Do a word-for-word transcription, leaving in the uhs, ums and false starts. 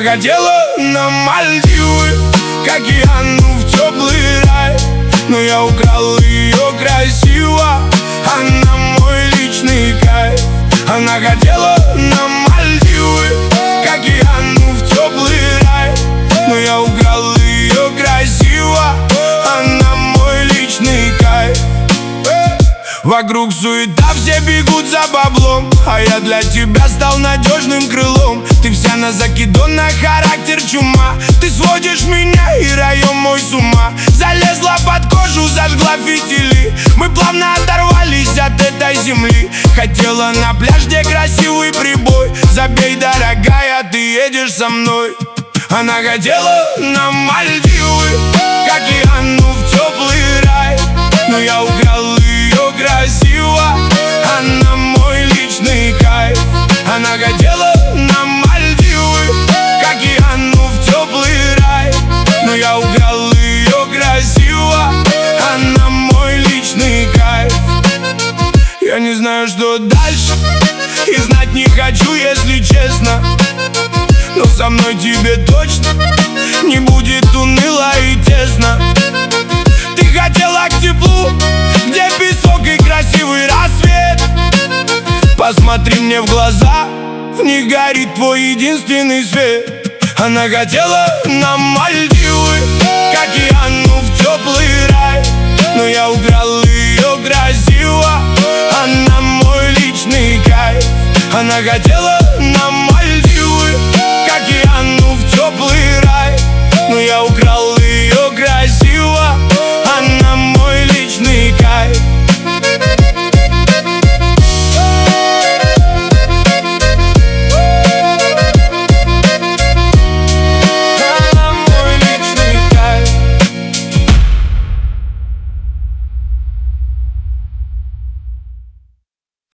хотела на Мальдивы, к океану в теплый рай, но я украл ее красиво, она мой личный кайф. Она хотела на Мальдивы, к океану в теплый рай, но я украл ее красиво, она мой личный кайф. Вокруг суета, все бегут за баблом, а я для тебя стал надежным крылом. Ты вся на закидон, на характер чума, ты сводишь меня и район мой с ума. Залезла под кожу, зажгла фитили, мы плавно оторвались от этой земли. Хотела на пляж, где красивый прибой, забей, дорогая, ты едешь со мной. Она хотела на Мальдивы, к океану в теплый рай, но я украл ее красиво, она мой личный кайф. Она хотела на Мальдивы, к океану в теплый рай, но я украл ее красиво, она мой личный кайф. Я не знаю, что дальше, и знать не хочу, если честно, но со мной тебе точно не будет уныло и тесно. Ты хотела к теплу, где песок и красивый рассвет. Посмотри мне в глаза, в них горит твой единственный свет. Она хотела на Мальдивы, к океану в теплый рай, но я украл ее красиво, она мой личный кайф. Она хотела